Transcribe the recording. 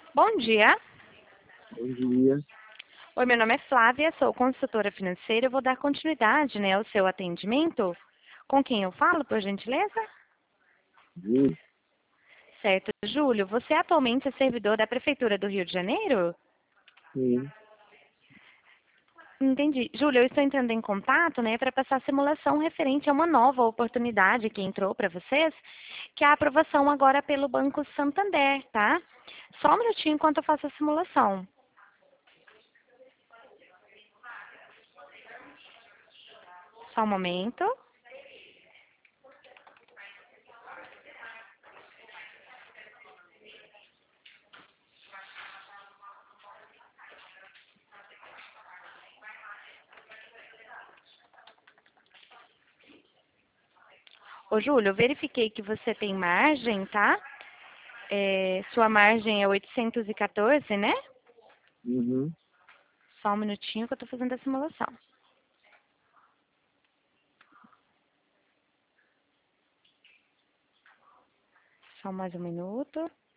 Bom dia. Bom dia. Oi, meu nome é Flávia, sou consultora financeira. Eu vou dar continuidade, ao seu atendimento. Com quem eu falo, por gentileza? Júlio? Certo. Júlio, você atualmente é servidor da Prefeitura do Rio de Janeiro? Sim. Entendi. Júlio, eu estou entrando em contato, para passar a simulação referente a uma nova oportunidade que entrou para vocês, que é a aprovação agora pelo Banco Santander, tá? Só um minutinho enquanto eu faço a simulação. Só um momento. Ô, Júlio, eu verifiquei que você tem margem, tá? Sua margem é 814, né? Uhum. Só um minutinho que eu estou fazendo a simulação. Só mais um minuto.